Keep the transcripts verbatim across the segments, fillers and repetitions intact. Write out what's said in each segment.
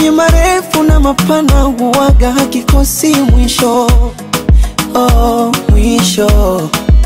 Penzi marefu na mapana huwaga hakikosi mwisho. Oh, mwisho.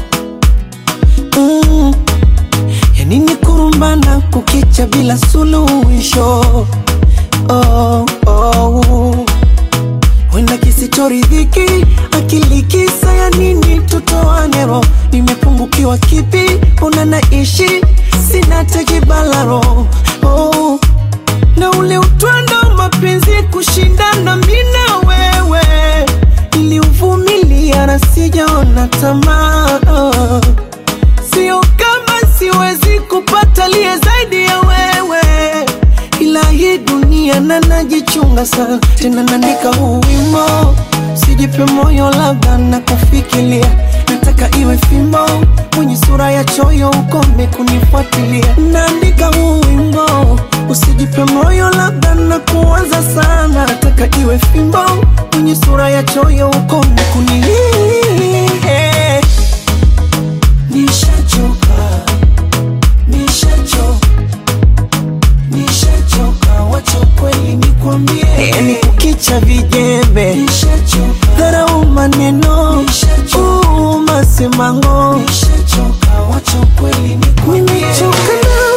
Mm. Ya nini kurumbana kukicha bila suluhisho? Oh, oh. Wenda kisichoridhiki akili kisa ya nini tutoane roho? Nimepungukiwa kipi una naishi sina tekibalaro. Oh, na ule utwando mapenzi kushindana mimi na wewe niliuvumilia na sijaona tamaa. Oh, sio kama siwezi kupata liye zaidi ya wewe, ila hii dunia na najichunga sana. Tena naandika huu wimbo sijipe moyo labda na kufikiria. Nataka iwe fimbo mwenye sura ya choyo ukome kunifuatilia. Naandika huu wimbo usijipe moyo labda na kuanza sana. Nataka iwe fimbo mwenye sura ya choyo ukome kunifuatilia. Nishachoka, nishachoka, nishachoka, wacha kweli nikwambie. Yani kukicha vijembe, nishachoka, dharau maneno, uu masimango, nishachoka, wacha kweli nikwambie. Nimechoka na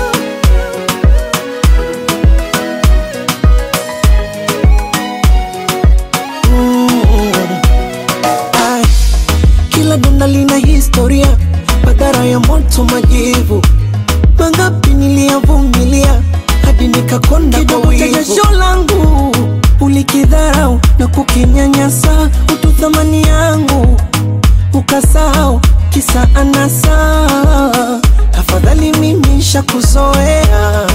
kila donda lina historia, madhara ya moto majivu. Mangapi niliyavumilia hadi nikakonda kwa wivu. Jasho langu ulikidharau na kukinyanyasa, utu thamani yangu ukasahau kisa anasa. Afadhali mimi nishakuzoea,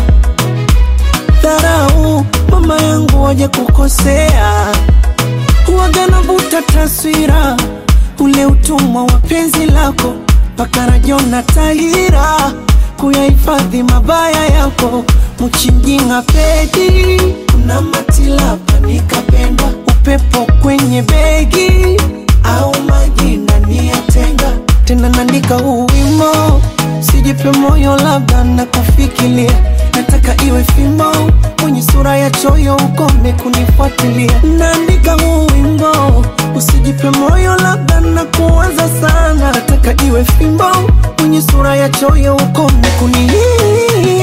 dharau mama yangu waje kukosea. Huwaga navuta taswira ule utumwa wa penzi lako paka rajona tahira, kuyahifadhi mabaya yako mchinjinga pedi. Kuna matilapa nikapenda upepo kwenye begi au majina niyatenga. Tena naandika huu wimbo sijipe moyo labda na kufikiria. Nataka iwe fimbo mwenye sura ya choyo ukome kunifuatilia. Naandika huu wimbo usijipe moyo labda na kuanza sana. Nataka iwe fimbo mwenye sura ya choyo ukome kunifuatilia.